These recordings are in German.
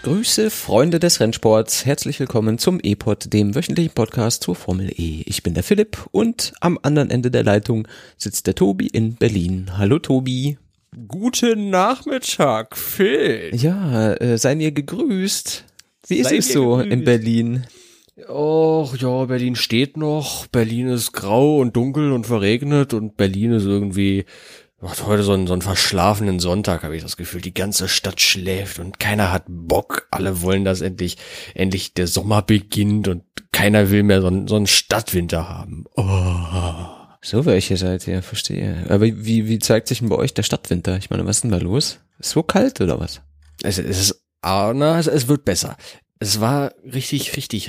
Grüße, Freunde des Rennsports. Herzlich willkommen zum E-Pod, dem wöchentlichen Podcast zur Formel E. Ich bin der Philipp und am anderen Ende der Leitung sitzt der Tobi in Berlin. Hallo Tobi. Guten Nachmittag, Phil. Ja, seien ihr gegrüßt. Wie ist es so in Berlin? Och ja, Berlin steht noch. Berlin ist grau und dunkel und verregnet und Berlin ist irgendwie... Macht heute so einen verschlafenen Sonntag, habe ich das Gefühl. Die ganze Stadt schläft und keiner hat Bock. Alle wollen, dass endlich der Sommer beginnt und keiner will mehr so einen Stadtwinter haben. Oh. So welche seid ihr, verstehe. Aber wie zeigt sich denn bei euch der Stadtwinter? Ich meine, was ist denn da los? Ist so kalt oder was? Es wird besser. Es war richtig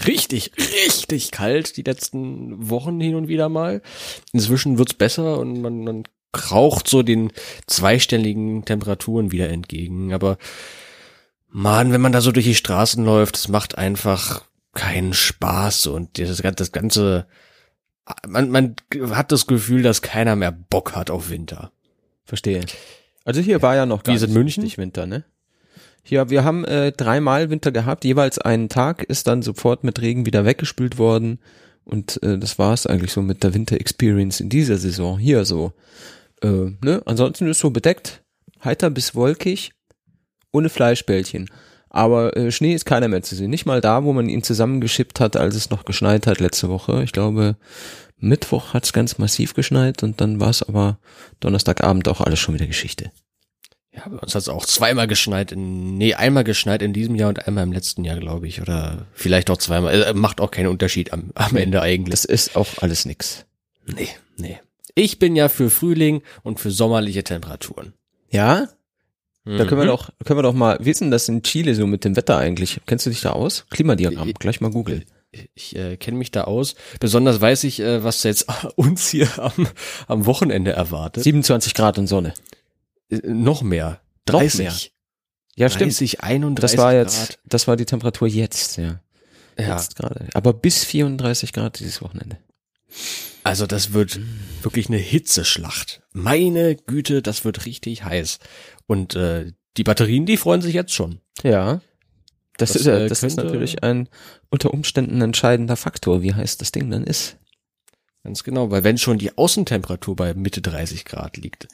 kalt die letzten Wochen hin und wieder mal. Inzwischen wird's besser und man raucht so den zweistelligen Temperaturen wieder entgegen. Aber man, wenn man da so durch die Straßen läuft, das macht einfach keinen Spaß und das Ganze, man hat das Gefühl, dass keiner mehr Bock hat auf Winter. Verstehe. Also hier war ja noch gar nicht richtig Winter, ne? Hier, wir haben 3-mal Winter gehabt, jeweils einen Tag ist dann sofort mit Regen wieder weggespült worden und das war's eigentlich so mit der Winter Experience in dieser Saison hier so. Ne? Ansonsten ist so bedeckt, heiter bis wolkig, ohne Fleischbällchen. Aber Schnee ist keiner mehr zu sehen. Nicht mal da, wo man ihn zusammengeschippt hat, als es noch geschneit hat letzte Woche. Ich glaube, Mittwoch hat es ganz massiv geschneit und dann war es aber Donnerstagabend auch alles schon wieder Geschichte. Ja, bei uns hat es auch einmal geschneit in diesem Jahr und einmal im letzten Jahr, glaube ich. Oder vielleicht auch zweimal. Macht auch keinen Unterschied am Ende eigentlich. Das ist auch alles nix. Nee. Ich bin ja für Frühling und für sommerliche Temperaturen. Ja? Da können wir doch mal, wie ist denn das in Chile so mit dem Wetter eigentlich? Kennst du dich da aus? Klimadiagramm, gleich mal googeln. Ich kenne mich da aus. Besonders weiß ich, was jetzt uns hier am Wochenende erwartet. 27 Grad und Sonne. Noch mehr. 30. Noch mehr. Ja, 30, stimmt. 31 Grad. Das war die Temperatur jetzt, ja. Ja. Jetzt gerade. Aber bis 34 Grad dieses Wochenende. Also das wird wirklich eine Hitzeschlacht. Meine Güte, das wird richtig heiß. Und die Batterien, die freuen sich jetzt schon. Ja. Das ist natürlich ein unter Umständen entscheidender Faktor, wie heiß das Ding dann ist. Ganz genau, weil wenn schon die Außentemperatur bei Mitte 30 Grad liegt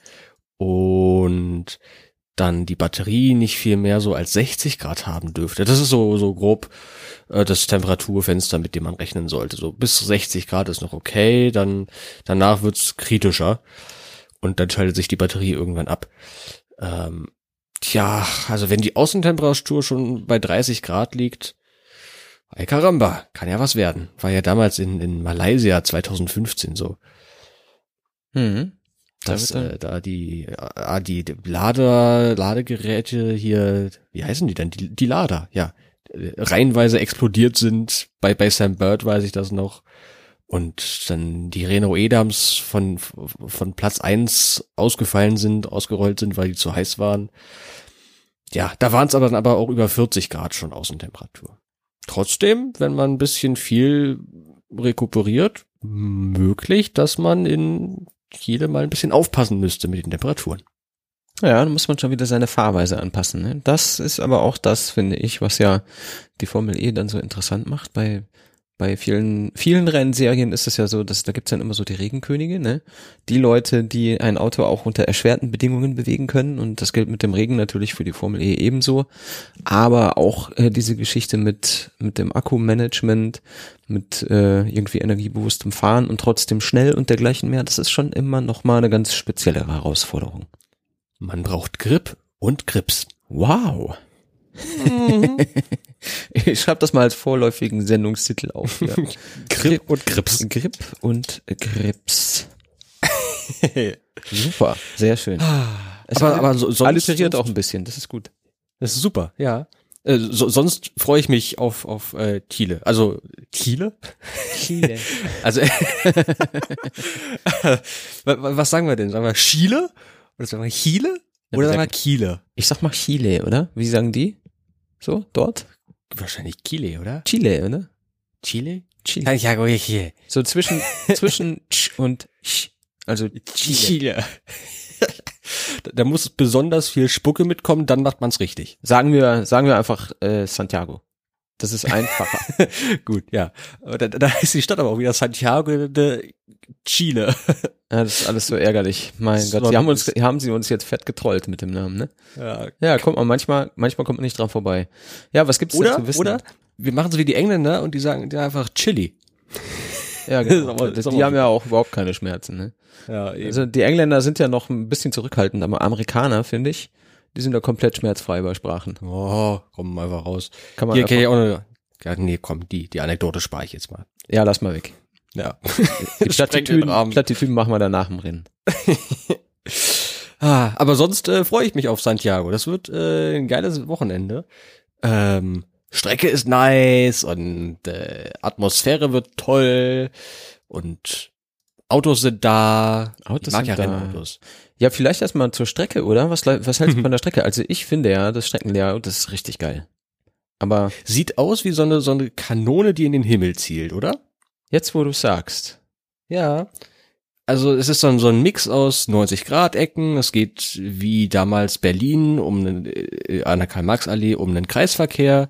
und dann die Batterie nicht viel mehr so als 60 Grad haben dürfte. Das ist so grob das Temperaturfenster, mit dem man rechnen sollte. So bis 60 Grad ist noch okay, dann danach wird's kritischer und dann schaltet sich die Batterie irgendwann ab. Also wenn die Außentemperatur schon bei 30 Grad liegt, ay caramba, kann ja was werden. War ja damals in Malaysia 2015 so. Dass da die Ladegeräte hier, wie heißen die denn? Die Lader, ja, reihenweise explodiert sind. Bei Sam Bird weiß ich das noch. Und dann die Renault Edams von Platz 1 ausgerollt sind, weil die zu heiß waren. Ja, da waren es dann aber auch über 40 Grad schon Außentemperatur. Trotzdem, wenn man ein bisschen viel rekuperiert, möglich, dass man in Chile mal ein bisschen aufpassen müsste mit den Temperaturen. Ja, dann muss man schon wieder seine Fahrweise anpassen. Ne? Das ist aber auch das, finde ich, was ja die Formel E dann so interessant macht. Bei vielen Rennserien ist es ja so, dass da gibt's dann immer so die Regenkönige, ne? Die Leute, die ein Auto auch unter erschwerten Bedingungen bewegen können, und das gilt mit dem Regen natürlich für die Formel E ebenso, aber auch diese Geschichte mit dem Akkumanagement, mit irgendwie energiebewusstem Fahren und trotzdem schnell und dergleichen mehr, das ist schon immer noch mal eine ganz spezielle Herausforderung. Man braucht Grip und Grips. Wow. Ich schreibe das mal als vorläufigen Sendungstitel auf. Ja. Grip und Grips. Grip und Grips. Super, sehr schön. Aber sonst alliteriert auch ein bisschen, das ist gut. Das ist super, ja. Sonst freue ich mich auf Chile. Also Chile? Chile. Also was sagen wir denn? Sagen wir Chile? Oder sagen wir Chile? Oder sagen wir Chile? Ich sag mal Chile, oder? Wie sagen die? So, dort? Wahrscheinlich Chile, oder? Chile, oder? Chile? Chile. Ja, hier. So zwischen Ch und Ch. Also Chile. da muss besonders viel Spucke mitkommen, dann macht man's richtig. Sagen wir einfach Santiago. Das ist einfacher. Gut, ja. Da ist die Stadt aber auch wieder Santiago de Chile. Ja, das ist alles so ärgerlich. Mein Gott, haben sie uns jetzt fett getrollt mit dem Namen, ne? Ja, kommt man manchmal kommt man nicht dran vorbei. Ja, was gibt's denn zu wissen? Oder wir machen so wie die Engländer und die sagen ja einfach Chili. Ja, genau. Die haben ja auch überhaupt keine Schmerzen, ne? Ja, eben. Also die Engländer sind ja noch ein bisschen zurückhaltend, aber Amerikaner, finde ich, die sind da komplett schmerzfrei bei Sprachen. Oh, komm einfach raus. Kann man hier kenne ich auch eine. Ja, nee, komm, die Anekdote spare ich jetzt mal. Ja, lass mal weg. Ja. Die Plattitüden machen wir danach im Rennen. Aber sonst freue ich mich auf Santiago. Das wird ein geiles Wochenende. Strecke ist nice und Atmosphäre wird toll und Autos sind da. Ich mag ja Rennautos. Ja, vielleicht erstmal zur Strecke, oder? Was hältst du von der Strecke? Also ich finde ja, das Streckenlayout, das ist richtig geil. Aber sieht aus wie so eine Kanone, die in den Himmel zielt, oder? Jetzt, wo du sagst. Ja. Also es ist so ein Mix aus 90-Grad-Ecken. Es geht wie damals Berlin an der Karl-Marx-Allee um einen Kreisverkehr.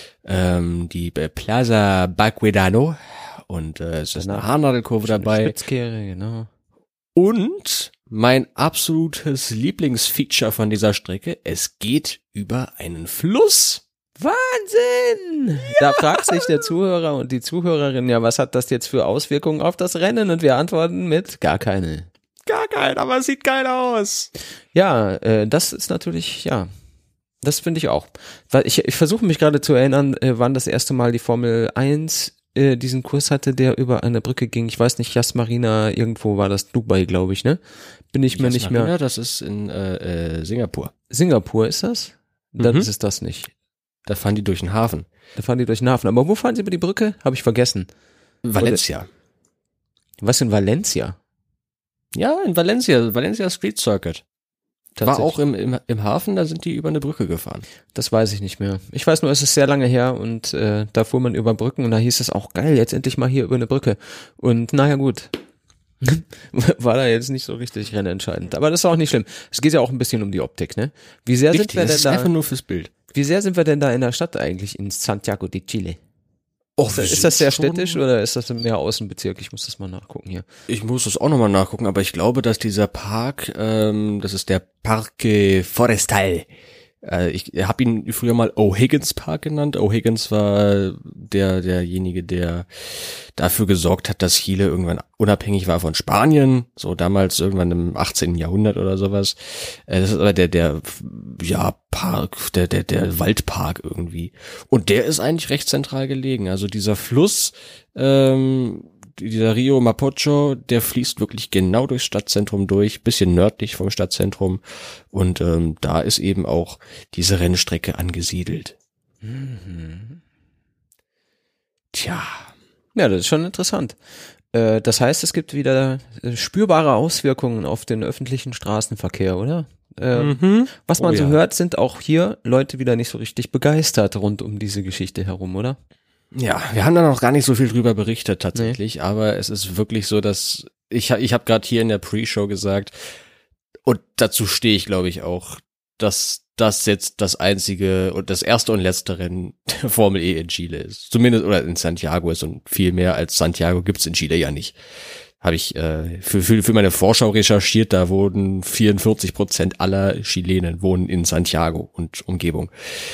Die Plaza Baquedano. Und es ist eine Haarnadelkurve dabei. Spitzkehre, genau. Und mein absolutes Lieblingsfeature von dieser Strecke, es geht über einen Fluss. Wahnsinn! Ja! Da fragt sich der Zuhörer und die Zuhörerin, ja, was hat das jetzt für Auswirkungen auf das Rennen? Und wir antworten mit gar keine. Gar keine, aber es sieht geil aus. Ja, das ist natürlich, ja, das finde ich auch. Weil ich versuche mich gerade zu erinnern, wann das erste Mal die Formel 1 diesen Kurs hatte, der über eine Brücke ging. Ich weiß nicht, Yas Marina, irgendwo war das Dubai, glaube ich, ne? Bin ich mir nicht mehr. Ja, das ist in Singapur. Singapur ist das? Dann ist es das nicht. Da fahren die durch den Hafen. Aber wo fahren sie über die Brücke? Habe ich vergessen. Valencia. Was in Valencia? Ja, in Valencia. Valencia Street Circuit. War auch im Hafen, da sind die über eine Brücke gefahren. Das weiß ich nicht mehr. Ich weiß nur, es ist sehr lange her und da fuhr man über Brücken und da hieß es auch, geil, jetzt endlich mal hier über eine Brücke. Und naja, gut. War da jetzt nicht so richtig rennentscheidend. Aber das ist auch nicht schlimm. Es geht ja auch ein bisschen um die Optik, ne? Wie sehr sind wir denn da? Einfach nur fürs Bild. Wie sehr sind wir denn da in der Stadt eigentlich, in Santiago de Chile? Ist das sehr städtisch oder ist das mehr Außenbezirk? Ich muss das mal nachgucken hier. Ich muss das auch nochmal nachgucken, aber ich glaube, dass dieser Park, das ist der Parque Forestal. Ich habe ihn früher mal O'Higgins Park genannt. O'Higgins war derjenige, der dafür gesorgt hat, dass Chile irgendwann unabhängig war von Spanien. So damals irgendwann im 18. Jahrhundert oder sowas. Das ist aber der Park, der Waldpark irgendwie. Und der ist eigentlich recht zentral gelegen. Also dieser Fluss, dieser Rio Mapocho, der fließt wirklich genau durchs Stadtzentrum durch, bisschen nördlich vom Stadtzentrum und da ist eben auch diese Rennstrecke angesiedelt. Mhm. Tja, ja, das ist schon interessant. Das heißt, es gibt wieder spürbare Auswirkungen auf den öffentlichen Straßenverkehr, oder? Was man so hört, sind auch hier Leute wieder nicht so richtig begeistert rund um diese Geschichte herum, oder? Ja, wir haben da noch gar nicht so viel drüber berichtet tatsächlich, aber es ist wirklich so, dass ich habe gerade hier in der Pre-Show gesagt, und dazu stehe ich, glaube ich, auch, dass das jetzt das einzige und das erste und letzte Rennen der Formel E in Chile ist. Zumindest, oder in Santiago ist, und viel mehr als Santiago gibt's in Chile ja nicht. Habe ich für meine Vorschau recherchiert, da wurden 44% aller Chilenen wohnen in Santiago und Umgebung.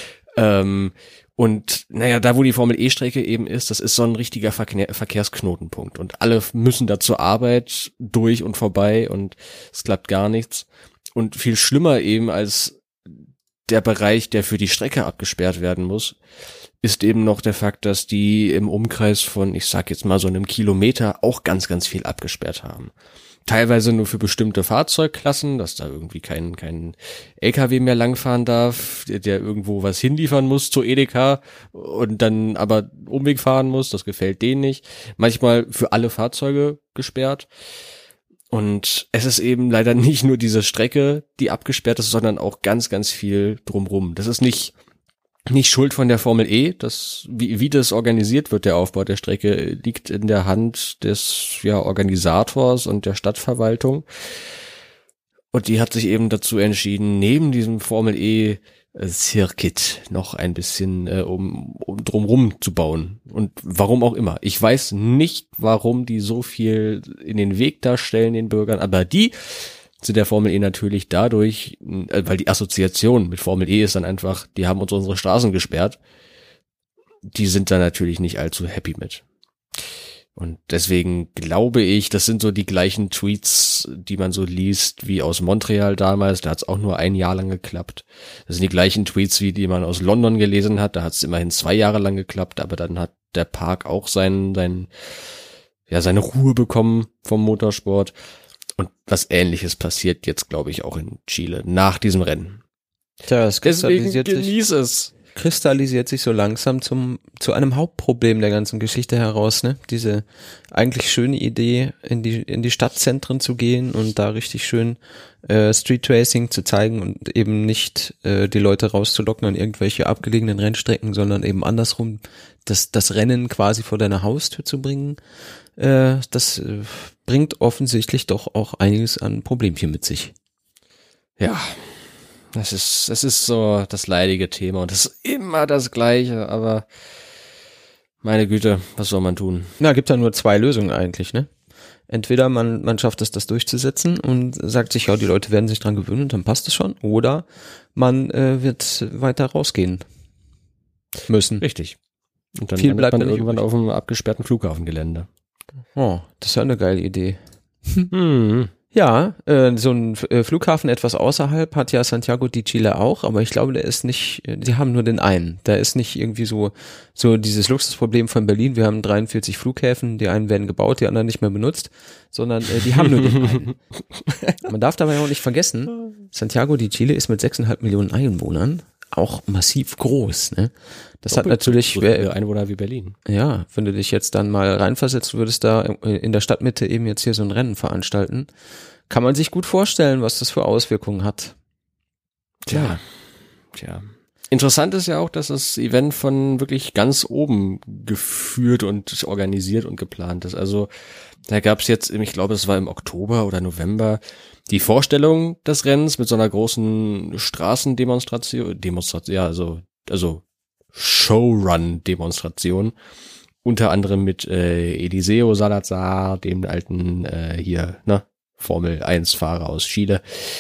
Und naja, da wo die Formel-E-Strecke eben ist, das ist so ein richtiger Verkehrsknotenpunkt und alle müssen da zur Arbeit durch und vorbei und es klappt gar nichts. Und viel schlimmer eben als der Bereich, der für die Strecke abgesperrt werden muss, ist eben noch der Fakt, dass die im Umkreis von, ich sag jetzt mal so einem Kilometer, auch ganz, ganz viel abgesperrt haben. Teilweise nur für bestimmte Fahrzeugklassen, dass da irgendwie kein LKW mehr langfahren darf, der irgendwo was hinliefern muss zur Edeka und dann aber Umweg fahren muss, das gefällt denen nicht. Manchmal für alle Fahrzeuge gesperrt. Und es ist eben leider nicht nur diese Strecke, die abgesperrt ist, sondern auch ganz, ganz viel drumrum. Das ist nicht Schuld von der Formel E, wie das organisiert wird, der Aufbau der Strecke, liegt in der Hand des Organisators und der Stadtverwaltung. Und die hat sich eben dazu entschieden, neben diesem Formel E Circuit noch ein bisschen um drumrum zu bauen. Und warum auch immer. Ich weiß nicht, warum die so viel in den Weg darstellen den Bürgern, aber die sind der Formel E natürlich dadurch, weil die Assoziation mit Formel E ist dann einfach, die haben uns unsere Straßen gesperrt. Die sind da natürlich nicht allzu happy mit. Und deswegen glaube ich, das sind so die gleichen Tweets, die man so liest, wie aus Montreal damals. Da hat es auch nur ein Jahr lang geklappt. Das sind die gleichen Tweets, wie die man aus London gelesen hat. Da hat es immerhin 2 Jahre lang geklappt, aber dann hat der Park auch seine Ruhe bekommen vom Motorsport. Und was Ähnliches passiert jetzt, glaube ich, auch in Chile nach diesem Rennen. Tja, es kristallisiert sich so langsam zu einem Hauptproblem der ganzen Geschichte heraus, ne? Diese eigentlich schöne Idee, in die Stadtzentren zu gehen und da richtig schön Street Racing zu zeigen und eben nicht die Leute rauszulocken an irgendwelche abgelegenen Rennstrecken, sondern eben andersrum das Rennen quasi vor deiner Haustür zu bringen. Das bringt offensichtlich doch auch einiges an Problemchen mit sich. Ja. Es ist so das leidige Thema und es ist immer das Gleiche, aber meine Güte, was soll man tun? Na, gibt da nur 2 Lösungen eigentlich, ne? Entweder man schafft es, das durchzusetzen und sagt sich, ja, die Leute werden sich dran gewöhnen und dann passt es schon, oder man wird weiter rausgehen müssen. Richtig. Und dann viel bleibt man irgendwann auf dem abgesperrten Flughafengelände. Oh, das ist ja eine geile Idee. Ja, so ein Flughafen etwas außerhalb hat ja Santiago de Chile auch, aber ich glaube, der ist nicht, die haben nur den einen. Der ist nicht irgendwie so dieses Luxusproblem von Berlin, wir haben 43 Flughäfen, die einen werden gebaut, die anderen nicht mehr benutzt, sondern die haben nur den einen. Man darf dabei auch nicht vergessen, Santiago de Chile ist mit 6,5 Millionen Einwohnern auch massiv groß, ne? Das hat natürlich so viele Einwohner wie Berlin. Ja, wenn du dich jetzt dann mal reinversetzt würdest, da in der Stadtmitte eben jetzt hier so ein Rennen veranstalten, kann man sich gut vorstellen, was das für Auswirkungen hat. Tja. Interessant ist ja auch, dass das Event von wirklich ganz oben geführt und organisiert und geplant ist. Also da gab es jetzt, ich glaube, es war im Oktober oder November, die Vorstellung des Rennens mit so einer großen Straßendemonstration, also Showrun-Demonstration, unter anderem mit Eliseo Salazar, dem alten Formel 1-Fahrer aus Chile.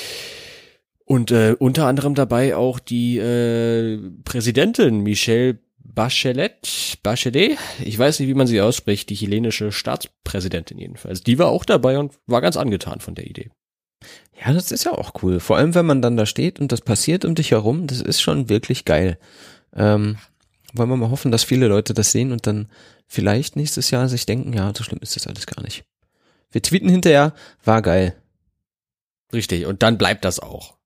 Und unter anderem dabei auch die Präsidentin Michelle Bachelet, ich weiß nicht, wie man sie ausspricht, die chilenische Staatspräsidentin jedenfalls. Die war auch dabei und war ganz angetan von der Idee. Ja, das ist ja auch cool. Vor allem, wenn man dann da steht und das passiert um dich herum, das ist schon wirklich geil. Wollen wir mal hoffen, dass viele Leute das sehen und dann vielleicht nächstes Jahr sich denken, ja, so schlimm ist das alles gar nicht. Wir tweeten hinterher, war geil. Richtig, und dann bleibt das auch.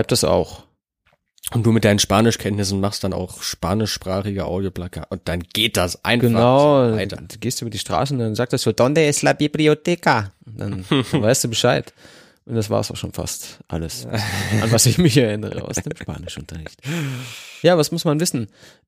Und du mit deinen Spanischkenntnissen machst dann auch spanischsprachige Audioplakat und dann geht das einfach so weiter. Du gehst über die Straßen und dann sagt das so, ¿Dónde es la biblioteca? Und dann weißt du Bescheid. Und das war es auch schon fast alles, an was ich mich erinnere aus dem Spanischunterricht. Ja, was muss man wissen?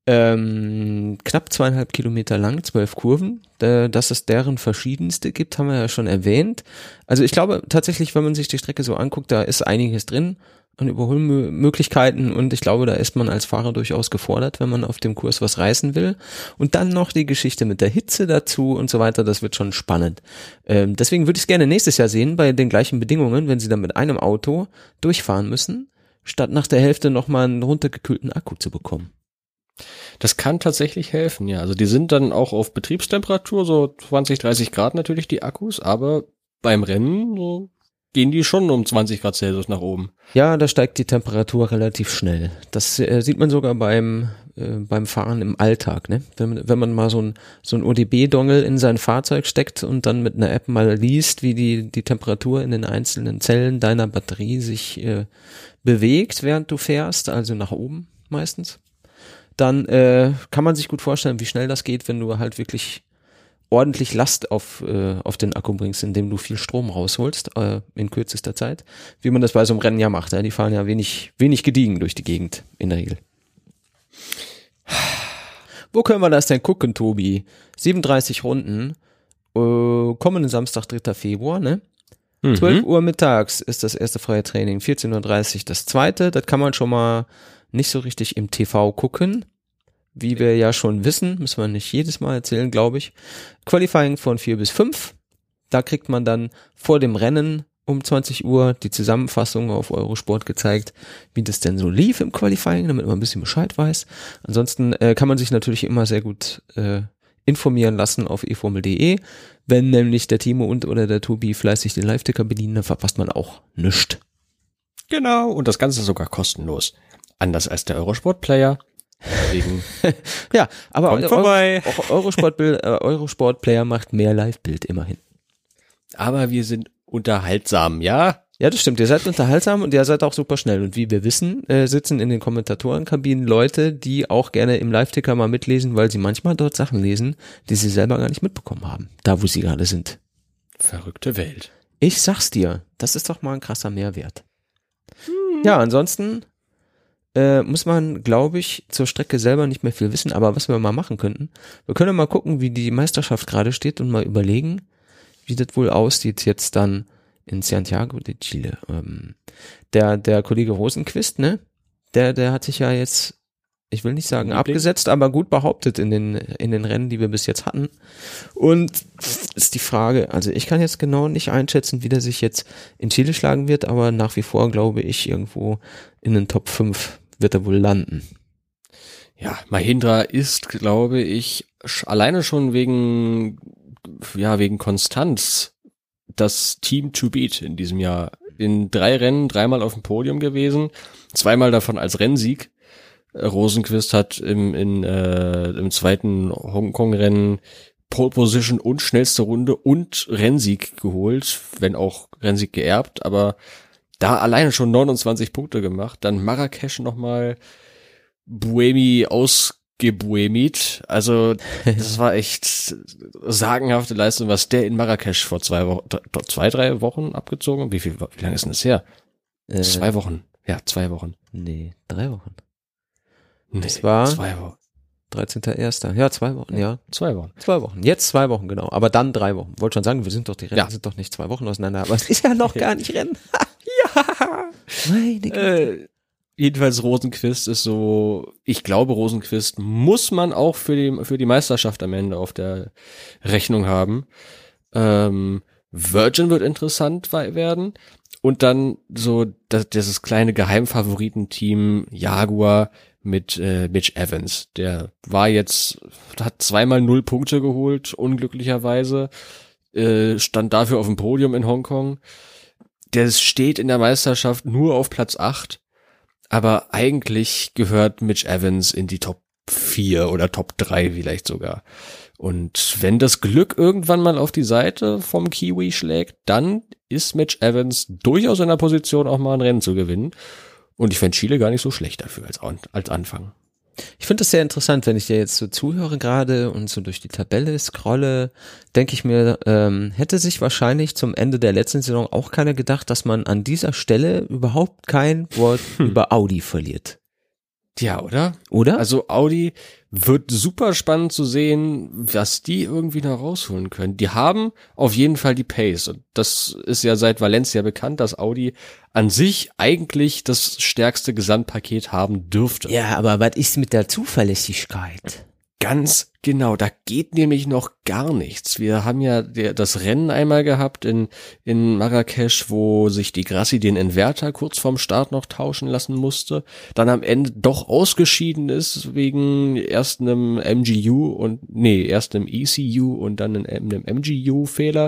Knapp 2,5 Kilometer lang, 12 Kurven. Dass es deren verschiedenste gibt, haben wir ja schon erwähnt. Also ich glaube tatsächlich, wenn man sich die Strecke so anguckt, da ist einiges drin an Überholmöglichkeiten und ich glaube, da ist man als Fahrer durchaus gefordert, wenn man auf dem Kurs was reißen will. Und dann noch die Geschichte mit der Hitze dazu und so weiter, das wird schon spannend. Deswegen würde ich es gerne nächstes Jahr sehen, bei den gleichen Bedingungen, wenn sie dann mit einem Auto durchfahren müssen, statt nach der Hälfte nochmal einen runtergekühlten Akku zu bekommen. Das kann tatsächlich helfen, ja. Also die sind dann auch auf Betriebstemperatur, so 20, 30 Grad natürlich die Akkus, aber beim Rennen so gehen die schon um 20 Grad Celsius nach oben. Ja, da steigt die Temperatur relativ schnell. Das sieht man sogar beim Fahren im Alltag, ne? Wenn man mal so ein ODB-Dongle in sein Fahrzeug steckt und dann mit einer App mal liest, wie die Temperatur in den einzelnen Zellen deiner Batterie sich bewegt, während du fährst, also nach oben meistens, dann kann man sich gut vorstellen, wie schnell das geht, wenn du halt wirklich ordentlich Last auf den Akku bringst, indem du viel Strom rausholst in kürzester Zeit, wie man das bei so einem Rennen ja macht. Ja? Die fahren ja wenig gediegen durch die Gegend in der Regel. Wo können wir das denn gucken, Tobi? 37 Runden, kommenden Samstag, 3. Februar, ne? 12 Uhr mittags ist das erste freie Training, 14:30 Uhr das zweite. Das kann man schon mal nicht so richtig im TV gucken. Wie wir ja schon wissen, müssen wir nicht jedes Mal erzählen, glaube ich. Qualifying von 4 bis 5. Da kriegt man dann vor dem Rennen um 20 Uhr die Zusammenfassung auf Eurosport gezeigt, wie das denn so lief im Qualifying, damit man ein bisschen Bescheid weiß. Ansonsten kann man sich natürlich immer sehr gut informieren lassen auf eformel.de. Wenn nämlich der Timo oder der Tobi fleißig den Live-Ticker bedienen, dann verpasst man auch nichts. Genau, und das Ganze sogar kostenlos. Anders als der Eurosport-Player. Deswegen ja, aber Eurosport-Player macht mehr Live-Bild immerhin. Aber wir sind unterhaltsam, ja? Ja, das stimmt. Ihr seid unterhaltsam und ihr seid auch super schnell. Und wie wir wissen, sitzen in den Kommentatorenkabinen Leute, die auch gerne im Live-Ticker mal mitlesen, weil sie manchmal dort Sachen lesen, die sie selber gar nicht mitbekommen haben. Da, wo sie gerade sind. Verrückte Welt. Ich sag's dir, das ist doch mal ein krasser Mehrwert. Ja, ansonsten muss man, glaube ich, zur Strecke selber nicht mehr viel wissen. Aber was wir mal machen könnten, wir können mal gucken, wie die Meisterschaft gerade steht und mal überlegen, wie das wohl aussieht jetzt dann in Santiago de Chile. Der Kollege Rosenqvist, ne? Der hat sich ja jetzt, ich will nicht sagen abgesetzt, aber gut behauptet in den Rennen, die wir bis jetzt hatten. Und ist die Frage, also ich kann jetzt genau nicht einschätzen, wie der sich jetzt in Chile schlagen wird, aber nach wie vor glaube ich, irgendwo in den Top 5 wird er wohl landen. Ja, Mahindra ist, glaube ich, alleine schon wegen Konstanz das Team to beat in diesem Jahr. In 3 Rennen 3-mal auf dem Podium gewesen, 2-mal davon als Rennsieg. Rosenqvist hat im zweiten Hongkong-Rennen Pole Position und schnellste Runde und Rennsieg geholt, wenn auch Rennsieg geerbt, aber da alleine schon 29 Punkte gemacht. Dann Marrakesch nochmal Buemi ausgebuemit. Also das war echt sagenhafte Leistung, was der in Marrakesch vor 3 Wochen abgezogen hat. Wie lange ist denn das her? 2 Wochen. Ja, 2 Wochen. Nee, 3 Wochen. Nee, das war 2 Wochen. 13.01. Ja, 2 Wochen, ja. 2 Wochen. 2 Wochen. Jetzt 2 Wochen, genau. Aber dann 3 Wochen. Wollte schon sagen, die Rennen sind doch nicht 2 Wochen auseinander. Aber es ist ja noch gar nicht Rennen. Ja. Meine Güte. Jedenfalls Rosenqvist ist so, ich glaube, Rosenqvist muss man auch für die Meisterschaft am Ende auf der Rechnung haben. Virgin wird interessant werden. Und dann so dieses kleine Geheimfavoritenteam Jaguar mit Mitch Evans. Der hat 2-mal 0 Punkte geholt, unglücklicherweise. Stand dafür auf dem Podium in Hongkong. Der steht in der Meisterschaft nur auf Platz 8. Aber eigentlich gehört Mitch Evans in die Top 4 oder Top 3 vielleicht sogar. Und wenn das Glück irgendwann mal auf die Seite vom Kiwi schlägt, dann ist Mitch Evans durchaus in der Position, auch mal ein Rennen zu gewinnen. Und ich fände Chile gar nicht so schlecht dafür als Anfang. Ich finde das sehr interessant, wenn ich dir jetzt so zuhöre gerade und so durch die Tabelle scrolle, denke ich mir, hätte sich wahrscheinlich zum Ende der letzten Saison auch keiner gedacht, dass man an dieser Stelle überhaupt kein Wort über Audi verliert. Ja, oder? Oder? Also Audi wird super spannend zu sehen, was die irgendwie noch rausholen können. Die haben auf jeden Fall die Pace. Und das ist ja seit Valencia bekannt, dass Audi an sich eigentlich das stärkste Gesamtpaket haben dürfte. Ja, aber was ist mit der Zuverlässigkeit? Ganz genau, da geht nämlich noch gar nichts. Wir haben ja das Rennen einmal gehabt in Marrakesch, wo sich die Grassi den Inverter kurz vorm Start noch tauschen lassen musste, dann am Ende doch ausgeschieden ist wegen erst einem ECU und dann einem MGU-Fehler.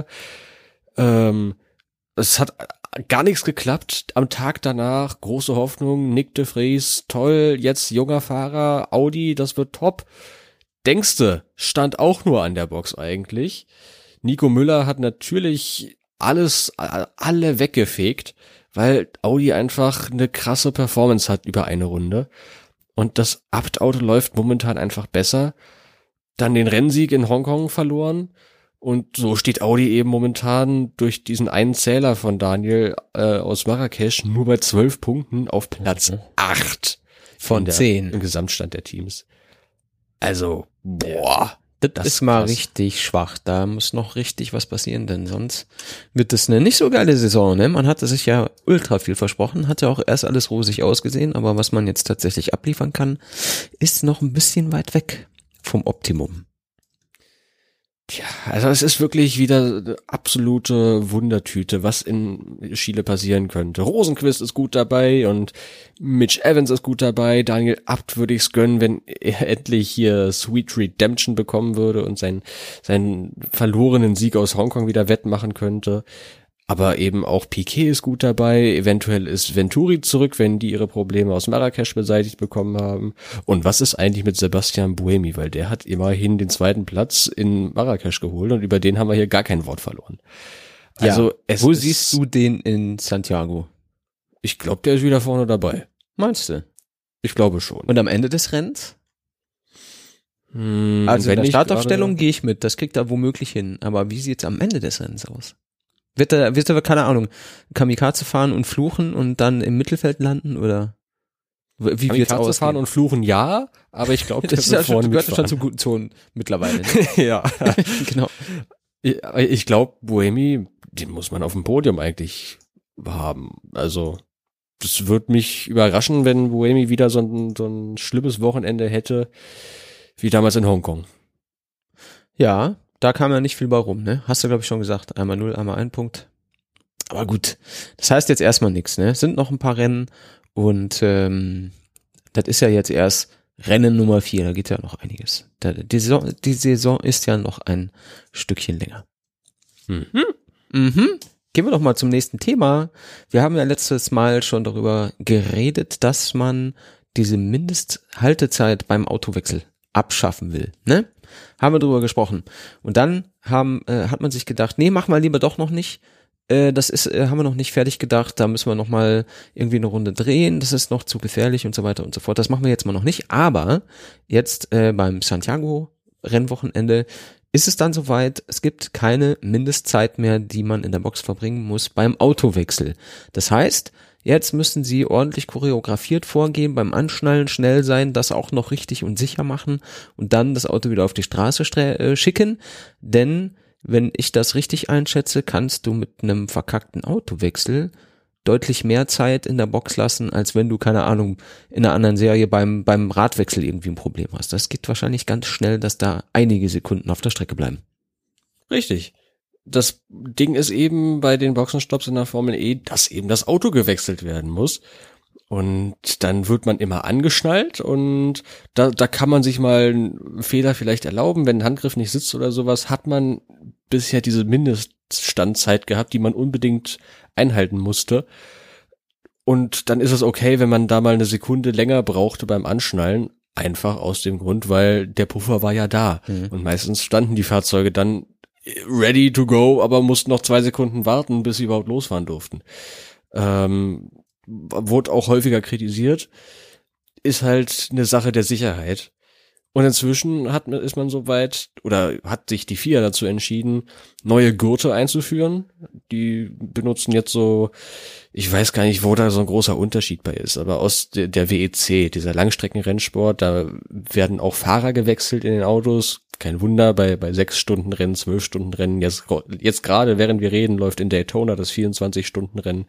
Es hat gar nichts geklappt. Am Tag danach große Hoffnung, Nyck de Vries, toll, jetzt junger Fahrer, Audi, das wird top. Denkste, stand auch nur an der Box eigentlich. Nico Müller hat natürlich alle weggefegt, weil Audi einfach eine krasse Performance hat über eine Runde. Und das Abt-Auto läuft momentan einfach besser. Dann den Rennsieg in Hongkong verloren. Und so steht Audi eben momentan durch diesen einen Zähler von Daniel aus Marrakesch nur bei 12 Punkten auf Platz 8 von 10 im Gesamtstand der Teams. Also, boah. Das ist mal krass. Richtig schwach. Da muss noch richtig was passieren, denn sonst wird das eine nicht so geile Saison, ne? Man hatte sich ja ultra viel versprochen, hat ja auch erst alles rosig ausgesehen, aber was man jetzt tatsächlich abliefern kann, ist noch ein bisschen weit weg vom Optimum. Tja, also es ist wirklich wieder eine absolute Wundertüte, was in Chile passieren könnte. Rosenqvist ist gut dabei und Mitch Evans ist gut dabei. Daniel Abt würde ich's gönnen, wenn er endlich hier Sweet Redemption bekommen würde und seinen verlorenen Sieg aus Hongkong wieder wettmachen könnte. Aber eben auch Piquet ist gut dabei, eventuell ist Venturi zurück, wenn die ihre Probleme aus Marrakesch beseitigt bekommen haben. Und was ist eigentlich mit Sebastian Buemi, weil der hat immerhin den 2. Platz in Marrakesch geholt und über den haben wir hier gar kein Wort verloren. Also ja, wo siehst du den in Santiago? Ich glaube, der ist wieder vorne dabei. Meinst du? Ich glaube schon. Und am Ende des Rennens? Also in der Startaufstellung gehe ich mit, das kriegt er womöglich hin. Aber wie sieht's am Ende des Rennens aus? Wird er, keine Ahnung, Kamikaze fahren und fluchen und dann im Mittelfeld landen, oder wie wird's Kamikaze fahren und fluchen, ja, aber ich glaube, das ist ja schon, gehört schon zu guten Zonen mittlerweile. Ne? Ja, genau. Ich glaube, Buemi, den muss man auf dem Podium eigentlich haben. Also, das würde mich überraschen, wenn Buemi wieder so ein schlimmes Wochenende hätte, wie damals in Hongkong. Ja. Da kam ja nicht viel bei rum, ne? Hast du, glaube ich, schon gesagt. Einmal 0, einmal 1 Punkt. Aber gut, das heißt jetzt erstmal nichts, ne? Es sind noch ein paar Rennen und das ist ja jetzt erst Rennen Nummer 4, da geht ja noch einiges. Die Saison ist ja noch ein Stückchen länger. Gehen wir doch mal zum nächsten Thema. Wir haben ja letztes Mal schon darüber geredet, dass man diese Mindesthaltezeit beim Autowechsel abschaffen will, ne? Haben wir drüber gesprochen. Und dann hat man sich gedacht, nee, machen wir lieber doch noch nicht. Haben wir noch nicht fertig gedacht, da müssen wir noch mal irgendwie eine Runde drehen, das ist noch zu gefährlich und so weiter und so fort. Das machen wir jetzt mal noch nicht. Aber jetzt beim Santiago-Rennwochenende ist es dann soweit, es gibt keine Mindestzeit mehr, die man in der Box verbringen muss beim Autowechsel. Das heißt, jetzt müssen sie ordentlich choreografiert vorgehen, beim Anschnallen schnell sein, das auch noch richtig und sicher machen und dann das Auto wieder auf die Straße schicken, denn wenn ich das richtig einschätze, kannst du mit einem verkackten Autowechsel deutlich mehr Zeit in der Box lassen, als wenn du, keine Ahnung, in einer anderen Serie beim Radwechsel irgendwie ein Problem hast. Das geht wahrscheinlich ganz schnell, dass da einige Sekunden auf der Strecke bleiben. Richtig. Das Ding ist eben bei den Boxenstopps in der Formel E, dass eben das Auto gewechselt werden muss. Und dann wird man immer angeschnallt und da kann man sich mal einen Fehler vielleicht erlauben, wenn ein Handgriff nicht sitzt oder sowas, hat man bisher diese Mindeststandzeit gehabt, die man unbedingt einhalten musste. Und dann ist es okay, wenn man da mal eine Sekunde länger brauchte beim Anschnallen, einfach aus dem Grund, weil der Puffer war ja da. Und meistens standen die Fahrzeuge dann ready to go, aber mussten noch 2 Sekunden warten, bis sie überhaupt losfahren durften. Wurde auch häufiger kritisiert, ist halt eine Sache der Sicherheit. Und inzwischen ist man soweit, oder hat sich die FIA dazu entschieden, neue Gurte einzuführen. Die benutzen jetzt so, ich weiß gar nicht, wo da so ein großer Unterschied bei ist, aber aus der WEC, dieser Langstreckenrennsport, da werden auch Fahrer gewechselt in den Autos. Kein Wunder, bei 6-Stunden-Rennen, 12-Stunden-Rennen, jetzt gerade, während wir reden, läuft in Daytona das 24-Stunden-Rennen.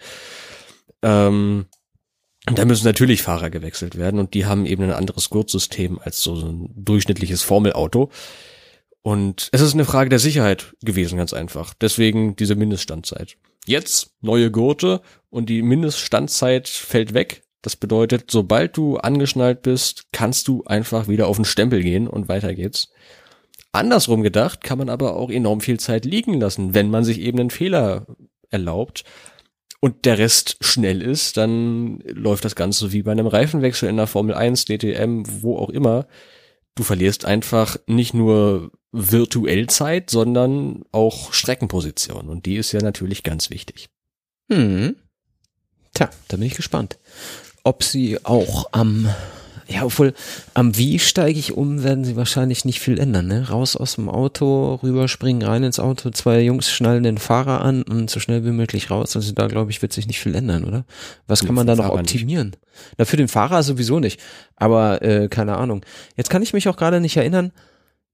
Da müssen natürlich Fahrer gewechselt werden und die haben eben ein anderes Gurtsystem als so ein durchschnittliches Formelauto. Und es ist eine Frage der Sicherheit gewesen, ganz einfach. Deswegen diese Mindeststandzeit. Jetzt neue Gurte und die Mindeststandzeit fällt weg. Das bedeutet, sobald du angeschnallt bist, kannst du einfach wieder auf den Stempel gehen und weiter geht's. Andersrum gedacht kann man aber auch enorm viel Zeit liegen lassen, wenn man sich eben einen Fehler erlaubt und der Rest schnell ist, dann läuft das Ganze wie bei einem Reifenwechsel in der Formel 1, DTM, wo auch immer. Du verlierst einfach nicht nur virtuell Zeit, sondern auch Streckenposition und die ist ja natürlich ganz wichtig. Tja, da bin ich gespannt, ob sie auch am Wie steige ich um, werden sie wahrscheinlich nicht viel ändern, ne? Raus aus dem Auto, rüberspringen, rein ins Auto, 2 Jungs schnallen den Fahrer an und so schnell wie möglich raus. Also da, glaube ich, wird sich nicht viel ändern, oder? Was kann man da noch optimieren? Na, für den Fahrer sowieso nicht, aber keine Ahnung. Jetzt kann ich mich auch gerade nicht erinnern,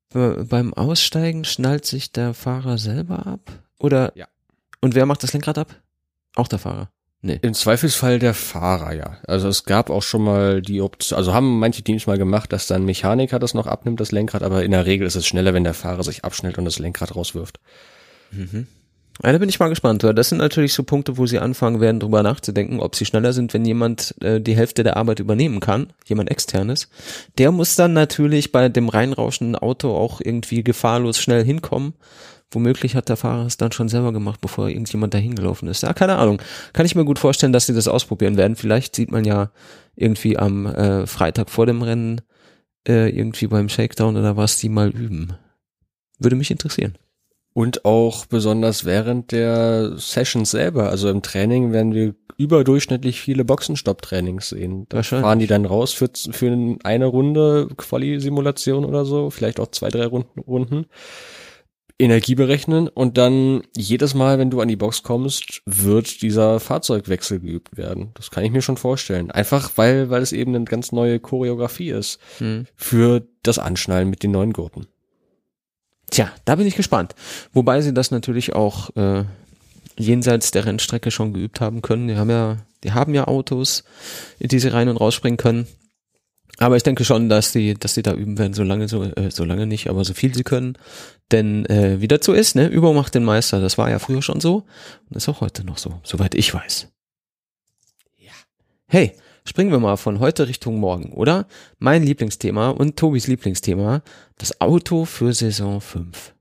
beim Aussteigen schnallt sich der Fahrer selber ab? Oder? Ja. Und wer macht das Lenkrad ab? Auch der Fahrer? Nee. Im Zweifelsfall der Fahrer, ja. Also es gab auch schon mal die Option, also haben manche Teams mal gemacht, dass dann ein Mechaniker das noch abnimmt, das Lenkrad, aber in der Regel ist es schneller, wenn der Fahrer sich abschnellt und das Lenkrad rauswirft. Mhm. Ja, da bin ich mal gespannt, weil das sind natürlich so Punkte, wo sie anfangen werden, drüber nachzudenken, ob sie schneller sind, wenn jemand die Hälfte der Arbeit übernehmen kann, jemand Externes. Der muss dann natürlich bei dem reinrauschenden Auto auch irgendwie gefahrlos schnell hinkommen. Womöglich hat der Fahrer es dann schon selber gemacht, bevor irgendjemand dahin gelaufen ist. Ja, keine Ahnung. Kann ich mir gut vorstellen, dass sie das ausprobieren werden. Vielleicht sieht man ja irgendwie am Freitag vor dem Rennen irgendwie beim Shakedown oder was, die mal üben. Würde mich interessieren. Und auch besonders während der Sessions selber, also im Training werden wir überdurchschnittlich viele Boxenstopp-Trainings sehen. Da fahren die dann raus für eine Runde Quali-Simulation oder so, vielleicht auch 2-3 Runden. Energie berechnen und dann jedes Mal, wenn du an die Box kommst, wird dieser Fahrzeugwechsel geübt werden. Das kann ich mir schon vorstellen. Einfach, weil es eben eine ganz neue Choreografie ist für das Anschnallen mit den neuen Gurten. Tja, da bin ich gespannt. Wobei sie das natürlich auch jenseits der Rennstrecke schon geübt haben können. Die haben ja Autos, in die sie rein und rausspringen können. Aber ich denke schon, dass sie da üben werden, solange nicht, aber so viel sie können. Denn wie das so ist, ne, Übung macht den Meister. Das war ja früher schon so und ist auch heute noch so, soweit ich weiß. Ja. Hey, springen wir mal von heute Richtung morgen, oder? Mein Lieblingsthema und Tobis Lieblingsthema, das Auto für Saison 5.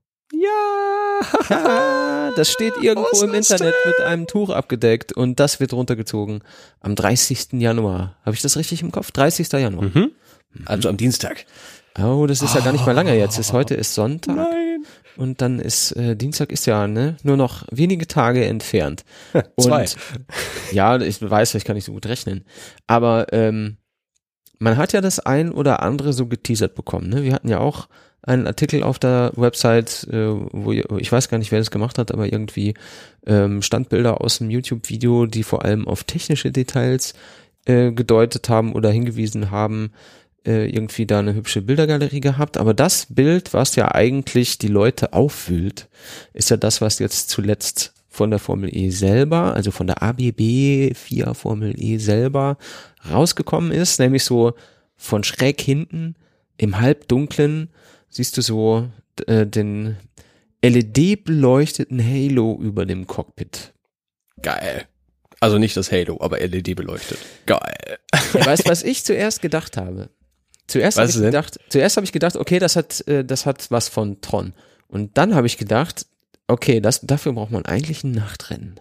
Ja, das steht irgendwo im Internet mit einem Tuch abgedeckt und das wird runtergezogen am 30. Januar. Habe ich das richtig im Kopf? 30. Januar. Mhm. Also am Dienstag. Oh, das ist ja gar nicht mehr lange jetzt. Heute ist Sonntag. Nein. Und dann ist Dienstag ist ja nur noch wenige Tage entfernt. 2. Und ja, ich weiß, ich kann nicht so gut rechnen. Aber man hat ja das ein oder andere so geteasert bekommen. Ne? Wir hatten ja auch einen Artikel auf der Website, wo ich weiß gar nicht, wer das gemacht hat, aber irgendwie Standbilder aus dem YouTube-Video, die vor allem auf technische Details gedeutet haben oder hingewiesen haben, irgendwie da eine hübsche Bildergalerie gehabt. Aber das Bild, was ja eigentlich die Leute aufwühlt, ist ja das, was jetzt zuletzt von der Formel E selber, also von der ABB 4 Formel E selber rausgekommen ist, nämlich so von schräg hinten im Halbdunklen siehst du so den LED-beleuchteten Halo über dem Cockpit. Geil. Also nicht das Halo, aber LED beleuchtet. Geil. Ja, weißt du, was ich zuerst gedacht habe? Zuerst habe ich gedacht, okay, das hat was von Tron. Und dann habe ich gedacht, okay, dafür braucht man eigentlich ein Nachtrennen.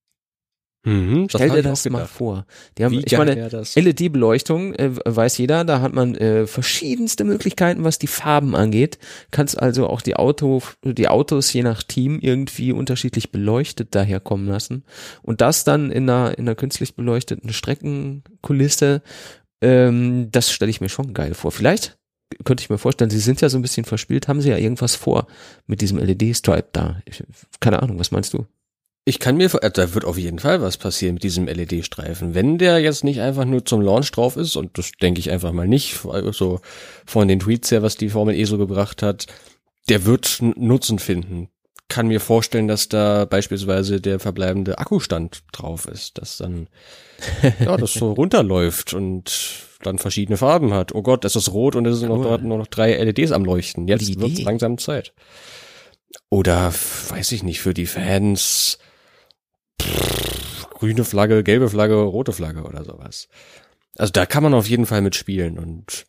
Stell dir das mal vor. Die haben, ich meine, LED-Beleuchtung, weiß jeder, da hat man verschiedenste Möglichkeiten, was die Farben angeht. Kannst also auch die Autos je nach Team irgendwie unterschiedlich beleuchtet daherkommen lassen. Und das dann in einer künstlich beleuchteten Streckenkulisse, das stelle ich mir schon geil vor. Vielleicht könnte ich mir vorstellen, sie sind ja so ein bisschen verspielt, haben sie ja irgendwas vor mit diesem LED-Stripe da. Keine Ahnung, was meinst du? Ich kann mir, da wird auf jeden Fall was passieren mit diesem LED-Streifen. Wenn der jetzt nicht einfach nur zum Launch drauf ist, und das denke ich einfach mal nicht, so von den Tweets her, was die Formel E so gebracht hat, der wird Nutzen finden. Kann mir vorstellen, dass da beispielsweise der verbleibende Akkustand drauf ist, dass dann, ja, das so runterläuft und dann verschiedene Farben hat. Oh Gott, es ist rot und es sind dort nur noch 3 LEDs am Leuchten. Jetzt wird's langsam Zeit. Oder, weiß ich nicht, für die Fans, grüne Flagge, gelbe Flagge, rote Flagge oder sowas. Also da kann man auf jeden Fall mitspielen und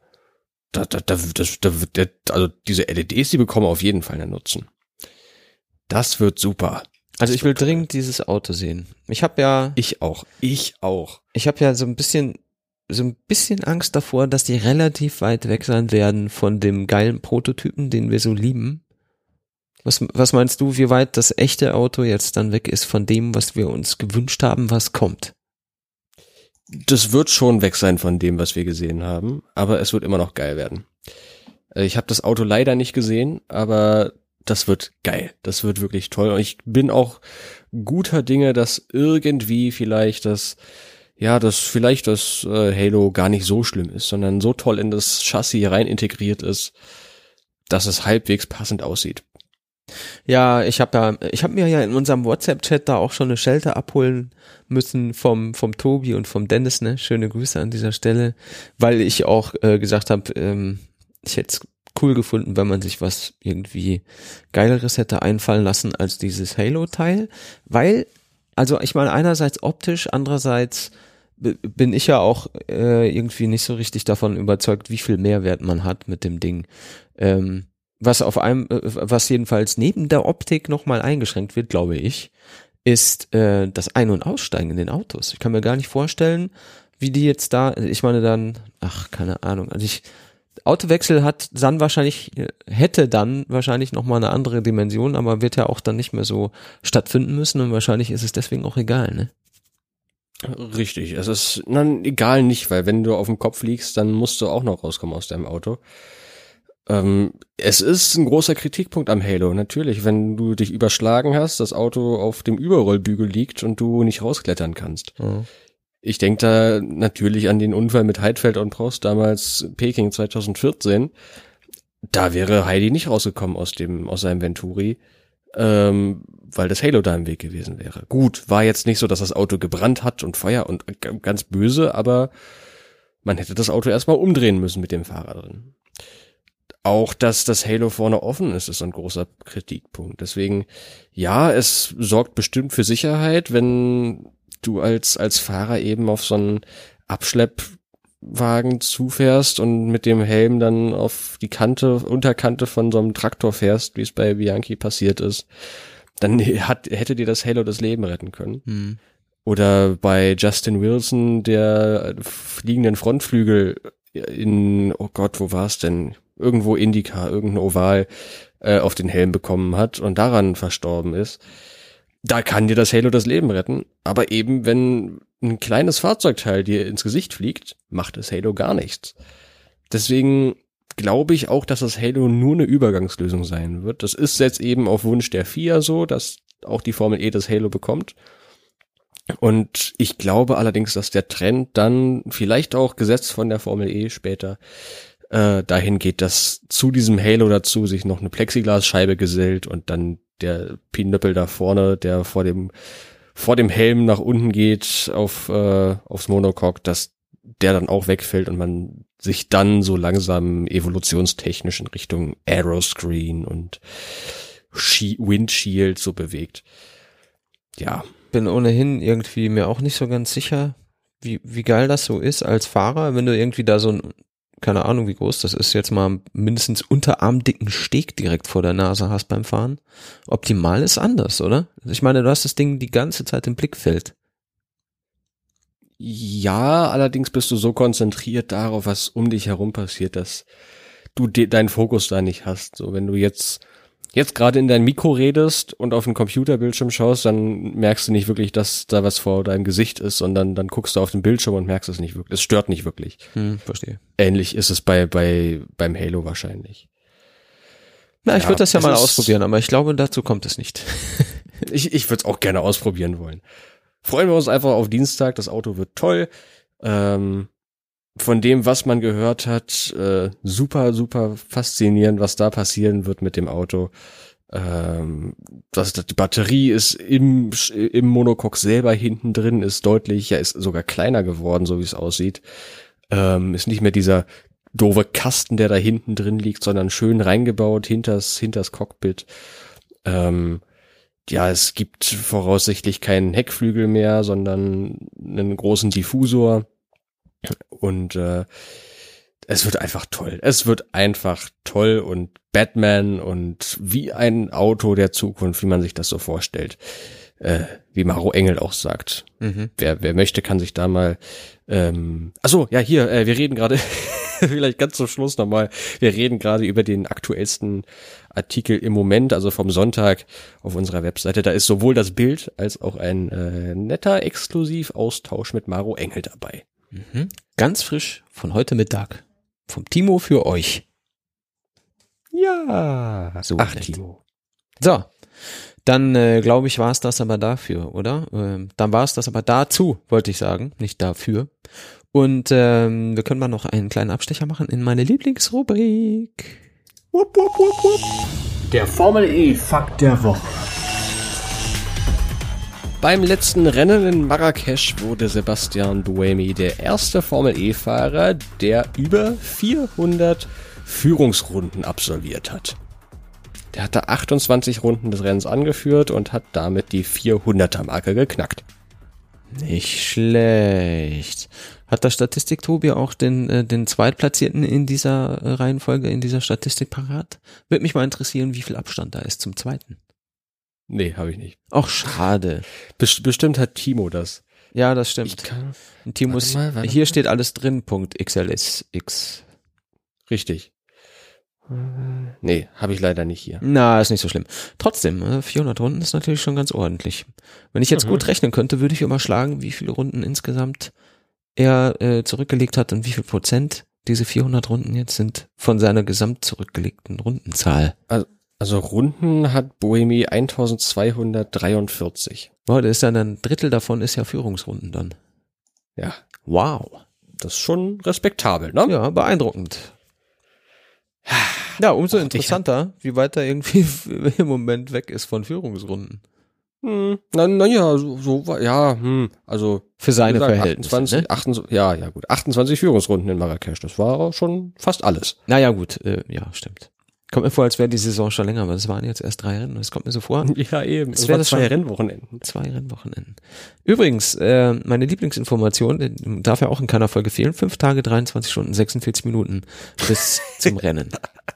also diese LEDs, die bekommen auf jeden Fall einen Nutzen. Das wird super. Also ich will dringend dieses Auto sehen. Ich auch. Ich habe ja so ein bisschen Angst davor, dass die relativ weit weg sein werden von dem geilen Prototypen, den wir so lieben. Was meinst du, wie weit das echte Auto jetzt dann weg ist von dem, was wir uns gewünscht haben, was kommt? Das wird schon weg sein von dem, was wir gesehen haben, aber es wird immer noch geil werden. Ich habe das Auto leider nicht gesehen, aber das wird geil. Das wird wirklich toll. Und ich bin auch guter Dinge, dass irgendwie vielleicht das Halo gar nicht so schlimm ist, sondern so toll in das Chassis rein integriert ist, dass es halbwegs passend aussieht. Ja, ich habe mir ja in unserem WhatsApp-Chat da auch schon eine Schelte abholen müssen vom Tobi und vom Dennis, ne? Schöne Grüße an dieser Stelle, weil ich auch gesagt habe, ich hätte es cool gefunden, wenn man sich was irgendwie Geileres hätte einfallen lassen als dieses Halo-Teil, weil, also ich meine einerseits optisch, andererseits bin ich ja auch irgendwie nicht so richtig davon überzeugt, wie viel Mehrwert man hat mit dem Ding. Was jedenfalls neben der Optik nochmal eingeschränkt wird, glaube ich, ist das Ein- und Aussteigen in den Autos. Ich kann mir gar nicht vorstellen, wie die jetzt da, ich meine dann, keine Ahnung, also Autowechsel hätte dann wahrscheinlich nochmal eine andere Dimension, aber wird ja auch dann nicht mehr so stattfinden müssen und wahrscheinlich ist es deswegen auch egal, ne? Richtig, es ist dann egal nicht, weil wenn du auf dem Kopf liegst, dann musst du auch noch rauskommen aus deinem Auto. Es ist ein großer Kritikpunkt am Halo, natürlich, wenn du dich überschlagen hast, das Auto auf dem Überrollbügel liegt und du nicht rausklettern kannst. Mhm. Ich denke da natürlich an den Unfall mit Heidfeld und Prost, damals Peking 2014. Da wäre Heidi nicht rausgekommen aus seinem Venturi, weil das Halo da im Weg gewesen wäre. Gut, war jetzt nicht so, dass das Auto gebrannt hat und Feuer und ganz böse, aber man hätte das Auto erstmal umdrehen müssen mit dem Fahrer drin. Auch, dass das Halo vorne offen ist ein großer Kritikpunkt. Deswegen, ja, es sorgt bestimmt für Sicherheit, wenn du als Fahrer eben auf so einen Abschleppwagen zufährst und mit dem Helm dann auf die Unterkante von so einem Traktor fährst, wie es bei Bianchi passiert ist, dann hätte dir das Halo das Leben retten können. Mhm. Oder bei Justin Wilson, der fliegenden Frontflügel oh Gott, wo war es denn? Irgendwo Indica, irgendein Oval auf den Helm bekommen hat und daran verstorben ist. Da kann dir das Halo das Leben retten, aber eben wenn ein kleines Fahrzeugteil dir ins Gesicht fliegt, macht das Halo gar nichts. Deswegen glaube ich auch, dass das Halo nur eine Übergangslösung sein wird. Das ist jetzt eben auf Wunsch der FIA so, dass auch die Formel E das Halo bekommt. Und ich glaube allerdings, dass der Trend dann vielleicht auch gesetzt von der Formel E später dahin geht, dass zu diesem Halo dazu sich noch eine Plexiglasscheibe gesellt und dann der Pinöppel da vorne, der vor dem Helm nach unten geht aufs Monocoque, dass der dann auch wegfällt und man sich dann so langsam evolutionstechnisch in Richtung Aeroscreen und Windshield so bewegt. Ja. Bin ohnehin irgendwie mir auch nicht so ganz sicher, wie geil das so ist als Fahrer, wenn du irgendwie da so ein, keine Ahnung, wie groß das ist, jetzt mal mindestens unterarmdicken Steg direkt vor der Nase hast beim Fahren. Optimal ist anders, oder? Ich meine, du hast das Ding die ganze Zeit im Blickfeld. Ja, allerdings bist du so konzentriert darauf, was um dich herum passiert, dass du deinen Fokus da nicht hast. So, wenn du jetzt gerade in dein Mikro redest und auf den Computerbildschirm schaust, dann merkst du nicht wirklich, dass da was vor deinem Gesicht ist, sondern dann guckst du auf den Bildschirm und merkst es nicht wirklich. Es stört nicht wirklich. Verstehe. Ähnlich ist es beim Halo wahrscheinlich. Na, ich würde das ja mal ausprobieren, aber ich glaube, dazu kommt es nicht. Ich würde es auch gerne ausprobieren wollen. Freuen wir uns einfach auf Dienstag. Das Auto wird toll. Von dem, was man gehört hat, super, super faszinierend, was da passieren wird mit dem Auto. Die Batterie ist im Monocoque selber hinten drin, ist sogar kleiner geworden, so wie es aussieht. Ist nicht mehr dieser doofe Kasten, der da hinten drin liegt, sondern schön reingebaut hinters Cockpit. Es gibt voraussichtlich keinen Heckflügel mehr, sondern einen großen Diffusor. Und es wird einfach toll. Es wird einfach toll und Batman und wie ein Auto der Zukunft, wie man sich das so vorstellt. Wie Maro Engel auch sagt. Mhm. Wer möchte, kann sich da mal wir reden gerade vielleicht ganz zum Schluss nochmal, wir reden gerade über den aktuellsten Artikel im Moment, also vom Sonntag auf unserer Webseite. Da ist sowohl das Bild als auch ein netter Exklusivaustausch mit Maro Engel dabei. Mhm. Ganz frisch von heute Mittag. Vom Timo für euch. Ja. So Timo. So. Dann glaube ich, war es das aber dafür, oder? Dann war es das aber dazu, wollte ich sagen, nicht dafür. Und wir können mal noch einen kleinen Abstecher machen in meine Lieblingsrubrik. Wupp, wupp, wupp, wupp. Der Formel E Fakt der Woche. Beim letzten Rennen in Marrakesch wurde Sebastian Buemi der erste Formel E-Fahrer, der über 400 Führungsrunden absolviert hat. Der hatte 28 Runden des Rennens angeführt und hat damit die 400er-Marke geknackt. Nicht schlecht. Hat der Statistik-Tobi auch den Zweitplatzierten in dieser Reihenfolge, in dieser Statistik parat? Würde mich mal interessieren, wie viel Abstand da ist zum Zweiten. Nee, habe ich nicht. Ach, schade. Bestimmt hat Timo das. Ja, das stimmt. Timo, hier steht alles drin, .xlsx. Richtig. Nee, habe ich leider nicht hier. Na, ist nicht so schlimm. Trotzdem, 400 Runden ist natürlich schon ganz ordentlich. Wenn ich jetzt gut rechnen könnte, würde ich überschlagen, wie viele Runden insgesamt er zurückgelegt hat und wie viel Prozent diese 400 Runden jetzt sind von seiner gesamt zurückgelegten Rundenzahl. Also Runden hat Buemi 1243. Wow, das ist ja ein Drittel davon ist ja Führungsrunden dann. Ja. Wow. Das ist schon respektabel, ne? Ja, beeindruckend. Ja, umso interessanter, wie weit er irgendwie im Moment weg ist von Führungsrunden. Naja, also für seine gesagt, Verhältnisse. 28, 28 Führungsrunden in Marrakesch, das war schon fast alles. Naja, gut, ja, stimmt. Kommt mir vor, als wäre die Saison schon länger, aber das waren jetzt erst 3 Rennen. Das kommt mir so vor. Ja, eben. Es wäre 2 Rennwochenenden. 2 Rennwochenenden. Übrigens, meine Lieblingsinformation, darf ja auch in keiner Folge fehlen, 5 Tage, 23 Stunden, 46 Minuten bis zum Rennen.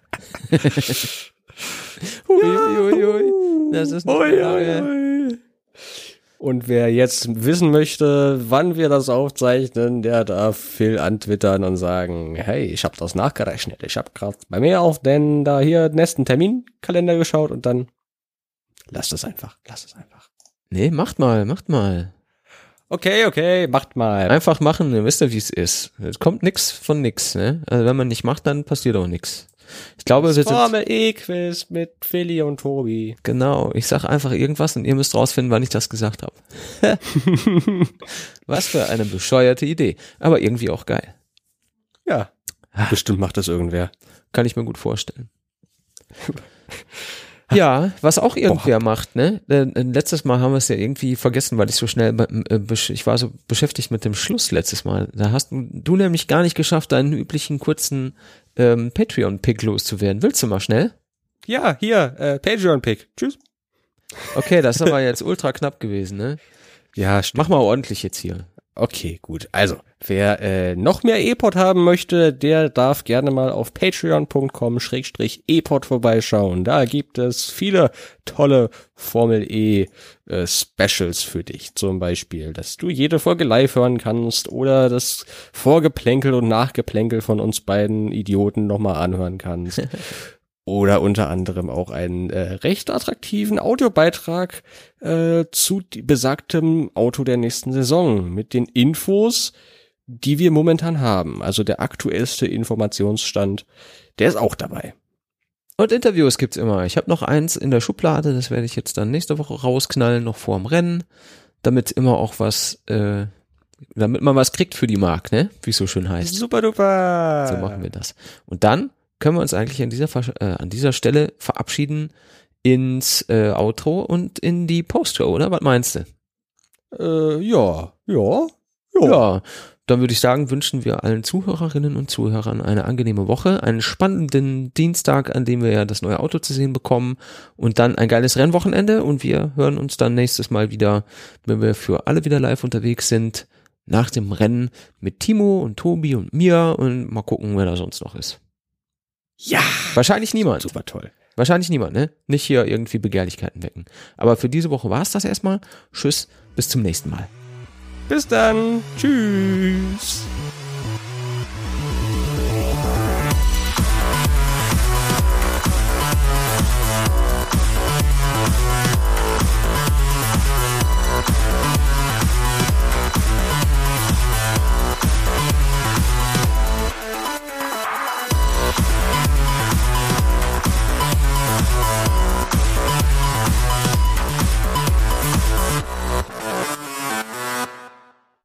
Hui. Das ist nicht lange. Und wer jetzt wissen möchte, wann wir das aufzeichnen, der darf Phil antwittern und sagen, hey, ich habe das nachgerechnet. Ich habe gerade bei mir auf den da hier nächsten Terminkalender geschaut und dann lasst es einfach. Nee, macht mal. Okay, macht mal. Einfach machen, ihr wisst ja, wie es ist. Es kommt nix von nix, ne? Also wenn man nicht macht, dann passiert auch nix. Ich glaube, wir sind Formel E-Quiz mit Philly und Tobi. Genau, ich sag einfach irgendwas und ihr müsst rausfinden, wann ich das gesagt habe. Was für eine bescheuerte Idee, aber irgendwie auch geil. Ja, bestimmt macht das irgendwer. Kann ich mir gut vorstellen. Ja, was auch irgendwer macht, ne? Letztes Mal haben wir es ja irgendwie vergessen, weil ich so schnell, ich war so beschäftigt mit dem Schluss letztes Mal. Da hast du nämlich gar nicht geschafft, deinen üblichen kurzen Patreon-Pick loszuwerden. Willst du mal schnell? Ja, hier, Patreon-Pick. Tschüss. Okay, das ist aber jetzt ultra knapp gewesen, ne? Ja, stimmt. Mach mal ordentlich jetzt hier. Okay, gut. Also, wer noch mehr E-Pod haben möchte, der darf gerne mal auf patreon.com/E-Pod vorbeischauen. Da gibt es viele tolle Formel E Specials für dich. Zum Beispiel, dass du jede Folge live hören kannst oder das Vorgeplänkel und Nachgeplänkel von uns beiden Idioten nochmal anhören kannst. Oder unter anderem auch einen recht attraktiven Audiobeitrag zu besagtem Auto der nächsten Saison mit den Infos, die wir momentan haben. Also der aktuellste Informationsstand, der ist auch dabei. Und Interviews gibt's immer. Ich habe noch eins in der Schublade, das werde ich jetzt dann nächste Woche rausknallen, noch vorm Rennen, damit immer auch was, damit man was kriegt für die Mark, ne? Wie es so schön heißt. Super duper. So machen wir das. Und dann können wir uns eigentlich an dieser Stelle verabschieden ins Outro und in die Postshow, oder? Was meinst du? Ja. Ja, dann würde ich sagen, wünschen wir allen Zuhörerinnen und Zuhörern eine angenehme Woche, einen spannenden Dienstag, an dem wir ja das neue Auto zu sehen bekommen und dann ein geiles Rennwochenende und wir hören uns dann nächstes Mal wieder, wenn wir für alle wieder live unterwegs sind, nach dem Rennen mit Timo und Tobi und mir und mal gucken, wer da sonst noch ist. Ja. Wahrscheinlich niemand. Super toll. Wahrscheinlich niemand, ne? Nicht hier irgendwie Begehrlichkeiten wecken. Aber für diese Woche war es das erstmal. Tschüss, bis zum nächsten Mal. Bis dann. Tschüss.